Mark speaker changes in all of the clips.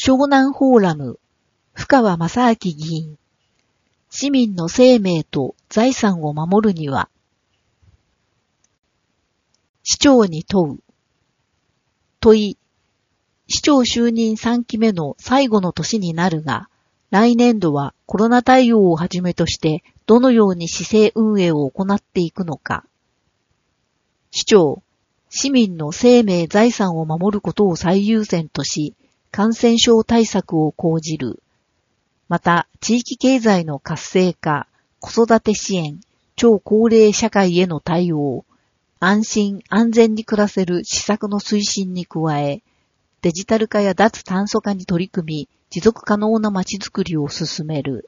Speaker 1: 湘南フォーラム、深川正明議員。市民の生命と財産を守るには、市長に問う。問い、市長就任3期目の最後の年になるが、来年度はコロナ対応をはじめとしてどのように市政運営を行っていくのか。市長、市民の生命財産を守ることを最優先とし、感染症対策を講じる。また、地域経済の活性化、子育て支援、超高齢社会への対応、安心安全に暮らせる施策の推進に加え、デジタル化や脱炭素化に取り組み、持続可能なまちづくりを進める。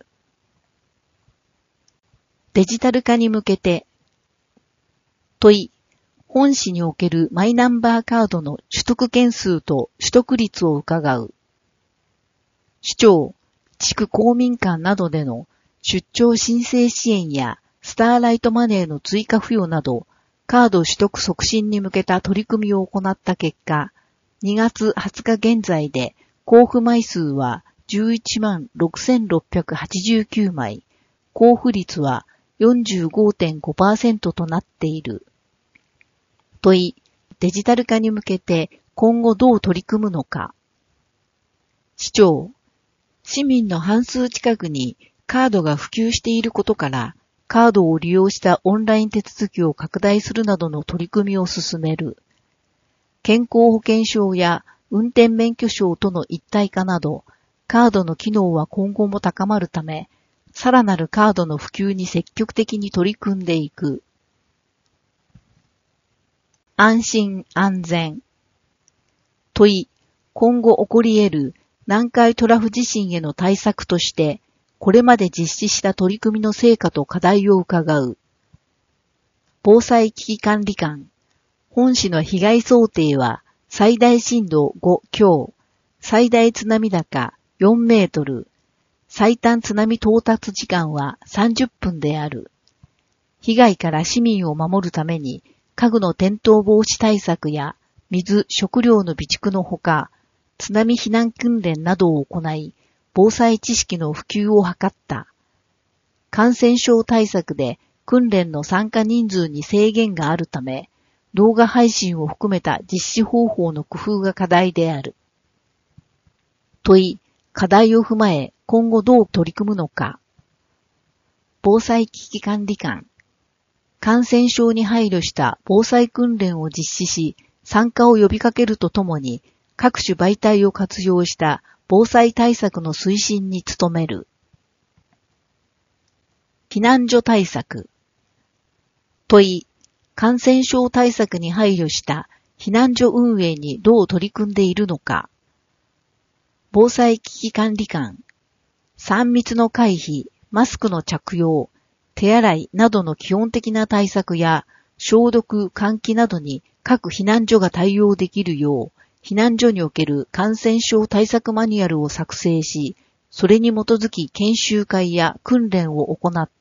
Speaker 1: デジタル化に向けて、問い、本市におけるマイナンバーカードの取得件数と取得率を伺う。市長、地区公民館などでの出張申請支援やスターライトマネーの追加付与など、カード取得促進に向けた取り組みを行った結果、2月20日現在で交付枚数は11万6689枚、交付率は 45.5% となっている。問い、デジタル化に向けて今後どう取り組むのか。市長、市民の半数近くにカードが普及していることから、カードを利用したオンライン手続きを拡大するなどの取り組みを進める。健康保険証や運転免許証との一体化など、カードの機能は今後も高まるため、さらなるカードの普及に積極的に取り組んでいく。安心安全。問い、今後起こり得る南海トラフ地震への対策として、これまで実施した取り組みの成果と課題を伺う。防災危機管理官。本市の被害想定は最大震度5強、最大津波高4メートル、最短津波到達時間は30分である。被害から市民を守るために、家具の転倒防止対策や水・食料の備蓄のほか、津波避難訓練などを行い、防災知識の普及を図った。感染症対策で訓練の参加人数に制限があるため、動画配信を含めた実施方法の工夫が課題である。問い、課題を踏まえ今後どう取り組むのか。防災危機管理官。感染症に配慮した防災訓練を実施し、参加を呼びかけるとともに、各種媒体を活用した防災対策の推進に努める。避難所対策。問い、感染症対策に配慮した避難所運営にどう取り組んでいるのか。防災危機管理官。3密の回避、マスクの着用、手洗いなどの基本的な対策や消毒、換気などに各避難所が対応できるよう、避難所における感染症対策マニュアルを作成し、それに基づき研修会や訓練を行った。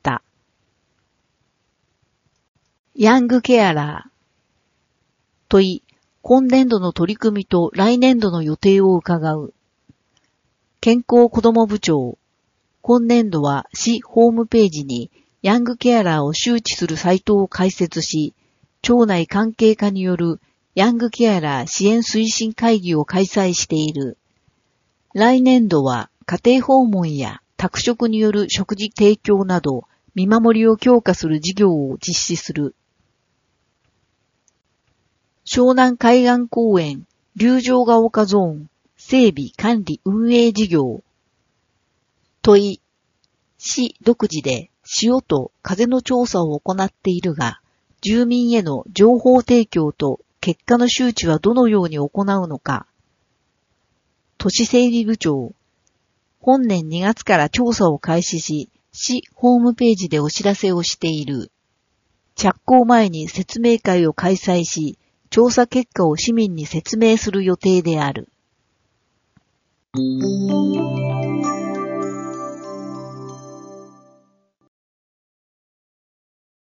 Speaker 1: ヤングケアラー。問い、今年度の取り組みと来年度の予定を伺う。健康子ども部長。今年度は市ホームページにヤングケアラーを周知するサイトを開設し、町内関係課によるヤングケアラー支援推進会議を開催している。来年度は家庭訪問や宅食による食事提供など見守りを強化する事業を実施する。湘南海岸公園竜城ヶ丘ゾーン整備管理運営事業。問い、市独自で潮と風の調査を行っているが、住民への情報提供と結果の周知はどのように行うのか。都市整備部長。本年2月から調査を開始し、市ホームページでお知らせをしている。着工前に説明会を開催し、調査結果を市民に説明する予定である。